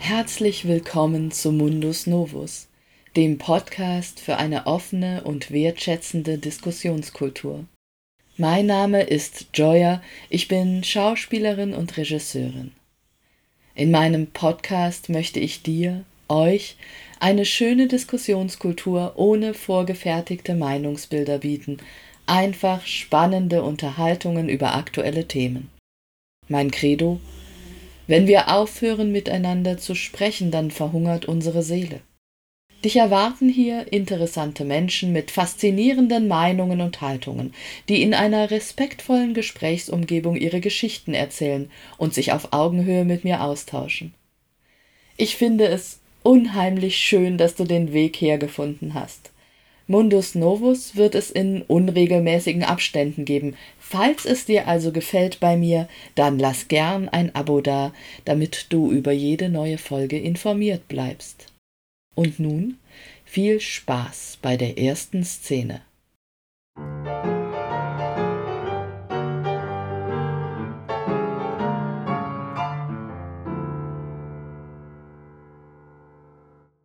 Herzlich willkommen zu Mundus Novus, dem Podcast für eine offene und wertschätzende Diskussionskultur. Mein Name ist Joya, ich bin Schauspielerin und Regisseurin. In meinem Podcast möchte ich dir, euch, eine schöne Diskussionskultur ohne vorgefertigte Meinungsbilder bieten, einfach spannende Unterhaltungen über aktuelle Themen. Mein Credo: Wenn wir aufhören, miteinander zu sprechen, dann verhungert unsere Seele. Dich erwarten hier interessante Menschen mit faszinierenden Meinungen und Haltungen, die in einer respektvollen Gesprächsumgebung ihre Geschichten erzählen und sich auf Augenhöhe mit mir austauschen. Ich finde es unheimlich schön, dass du den Weg hergefunden hast. Mundus Novus wird es in unregelmäßigen Abständen geben. Falls es dir also gefällt bei mir, dann lass gern ein Abo da, damit du über jede neue Folge informiert bleibst. Und nun viel Spaß bei der ersten Szene.